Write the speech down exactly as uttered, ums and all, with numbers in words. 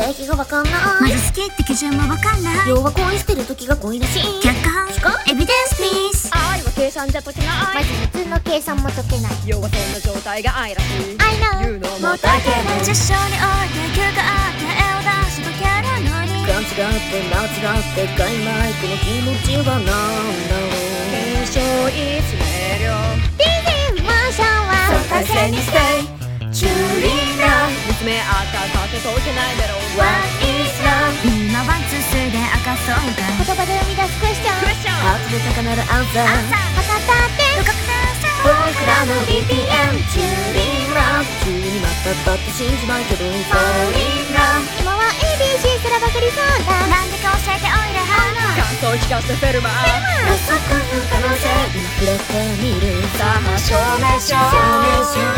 定義がわかんない。 まず好きって基準もわかんない。 要は恋してる時が恋らしい。 客観主観エビデンスピース。 愛は計算じゃ解けない。 マジ普通の計算も解けない。 要はそんな状態が愛らしい。 I know 言うのももうだけど実証において急があって絵を出しとけるのに勘違って間違って曖昧。この気持ちは何だろう。 検証いつめりょディージー マーシャンは相対性にステイチューリンラン見つめ合ったかって解けないだろう。 What is love 今ワンツースリーで明かそうか。 言葉で生み出すクエスチョン。 クエスチョンハートで高鳴るアンサー。測ったって不確定性僕らの ビーピーエム チューリンラン。急にまたったって信じないけど Fall in love 今は エービーシー すらばかりそうだ。 なんでか教えておいでは感想聞かせてフェルマー。 予測不可能性今触れてみる。 さあ証明しよう。 証明しよう